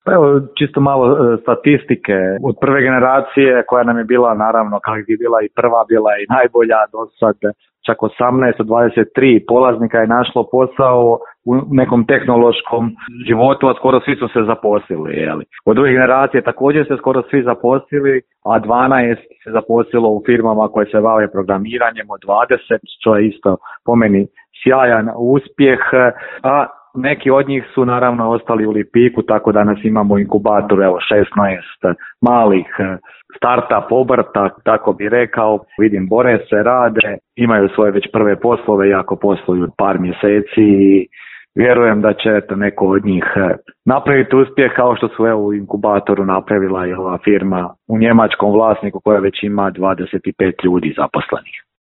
Pa evo, čisto malo statistike. Od prve generacije koja nam je bila, naravno, kako je bila i prva, bila i najbolja do sad, čak 18 od 23 polaznika je našlo posao u nekom tehnološkom životu, a skoro svi su se zaposlili. Jeli. Od druge generacije također se skoro svi zaposlili, a 12 se zaposlilo u firmama koje se bave programiranjem od 20, što je isto po meni sjajan uspjeh, a neki od njih su naravno ostali u Lipiku, tako da nas imamo u inkubatoru, evo 16 malih startup obrta, tako bi rekao. Vidim, bore se, rade, imaju svoje već prve poslove, iako posluju par mjeseci i vjerujem da će neko od njih napraviti uspjeh kao što su u inkubatoru napravila i ova firma u njemačkom vlasniku koja već ima 25 ljudi zaposlenih.